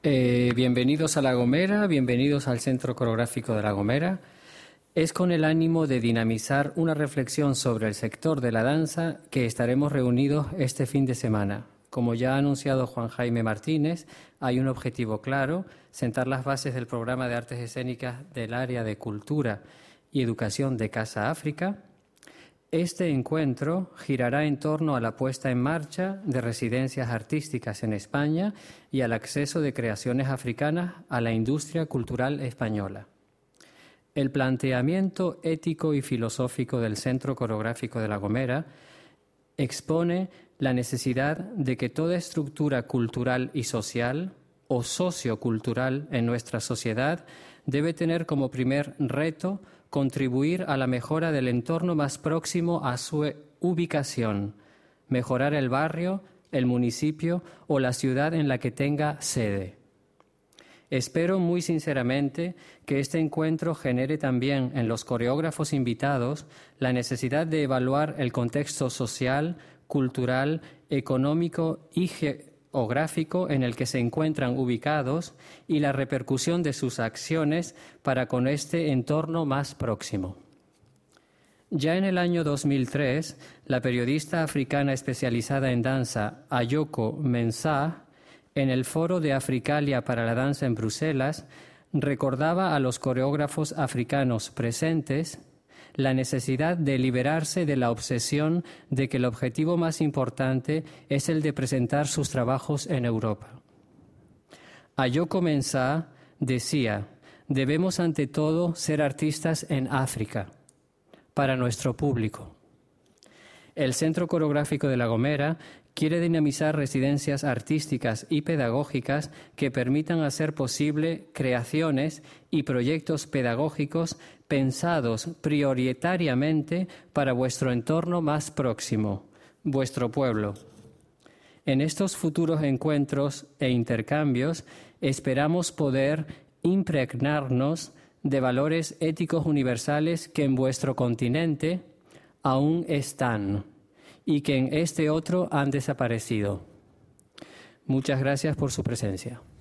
Bienvenidos a La Gomera, bienvenidos al Centro Coreográfico de La Gomera. Es con el ánimo de dinamizar una reflexión sobre el sector de la danza que estaremos reunidos este fin de semana. Como ya ha anunciado Juan Jaime Martínez, hay un objetivo claro: sentar las bases del programa de artes escénicas del área de cultura y educación de Casa África. Este encuentro girará en torno a la puesta en marcha de residencias artísticas en España y al acceso de creaciones africanas a la industria cultural española. El planteamiento ético y filosófico del Centro Coreográfico de La Gomera expone la necesidad de que toda estructura cultural y social o sociocultural en nuestra sociedad debe tener como primer reto contribuir a la mejora del entorno más próximo a su ubicación, mejorar el barrio, el municipio o la ciudad en la que tenga sede. Espero muy sinceramente que este encuentro genere también en los coreógrafos invitados la necesidad de evaluar el contexto social, cultural, económico y geográfico en el que se encuentran ubicados y la repercusión de sus acciones para con este entorno más próximo. Ya en el año 2003, la periodista africana especializada en danza Ayoko Mensah, en el Foro de Africalia para la Danza en Bruselas, recordaba a los coreógrafos africanos presentes la necesidad de liberarse de la obsesión de que el objetivo más importante es el de presentar sus trabajos en Europa. Ayoko Mensah decía: debemos ante todo ser artistas en África, para nuestro público. El Centro Coreográfico de La Gomera quiere dinamizar residencias artísticas y pedagógicas que permitan hacer posible creaciones y proyectos pedagógicos pensados prioritariamente para vuestro entorno más próximo, vuestro pueblo. En estos futuros encuentros e intercambios esperamos poder impregnarnos de valores éticos universales que en vuestro continente aún están y que en este otro han desaparecido. Muchas gracias por su presencia.